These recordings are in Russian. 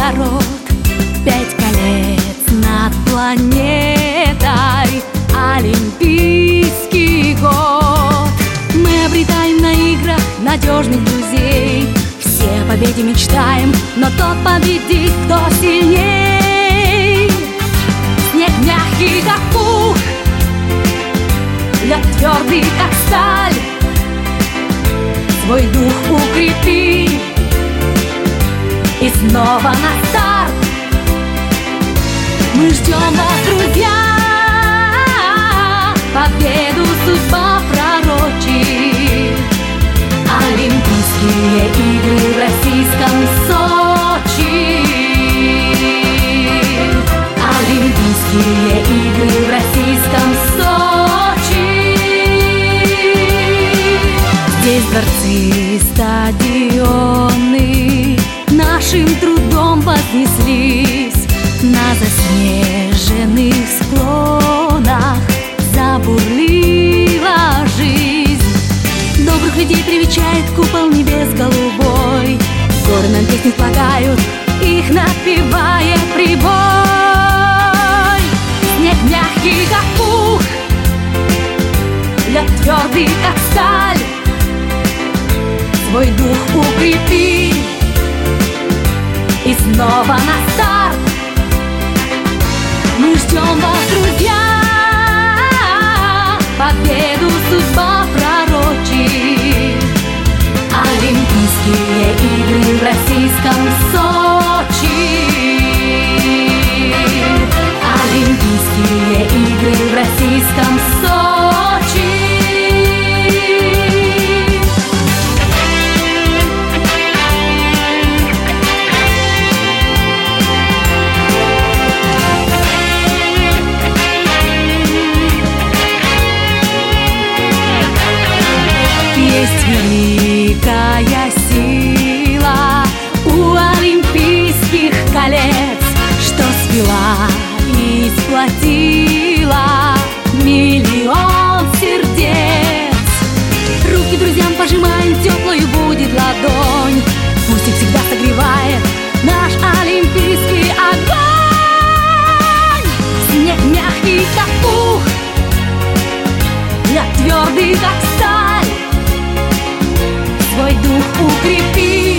народ, 5 колец над планетой, Олимпийский год. Мы обретаем на играх надежных друзей, все о победе мечтаем, но тот победит, кто сильней. Снег мягкий, как пух, лед твердый, как сталь. Свой дух укрепи и снова на старт. Мы ждем вас, друзья, победу судьба пророчит. Олимпийские игры в российском Сочи. Олимпийские игры в российском Сочи. Здесь дворцы, стадионы нашим трудом вознеслись. На заснеженных склонах забурлила жизнь. Добрых людей привечает купол небес голубой. Горы нам песни слагают, их напевая прибой. Снег мягкий, как пух, лед твердый, как сталь. Свой дух укрепи и снова на старт. Мы ждем вас, друзья, победу судьба пророчит. Олимпийские игры в российском Сочи. Олимпийские игры в российском Сочи. Есть великая сила у олимпийских колец, что свела и сплотила миллион сердец. Руки друзьям пожимаем, теплою будет ладонь, пусть их всегда согревает наш олимпийский огонь. Снег мягкий, как пух, лед твердый, как сталь. Свой дух укрепи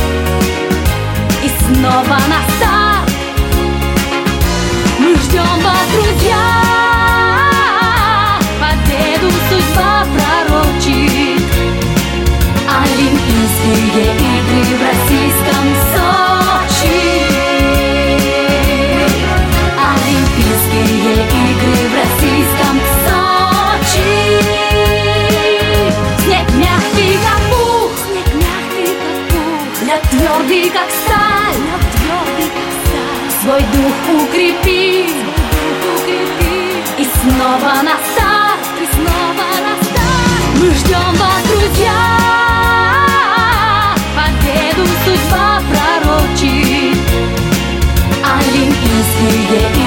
и снова на старт. Мы ждем вас, друзья, победу судьба пророчит. Олимпийские игры в российском Сочи. Олимпийские игры в российском Сочи. Снег мягкий, как пух, лед твердый, как сталь. Свой дух укрепи и снова на старт. Мы ждем вас, друзья, победу судьба пророчит. Олимпийские игры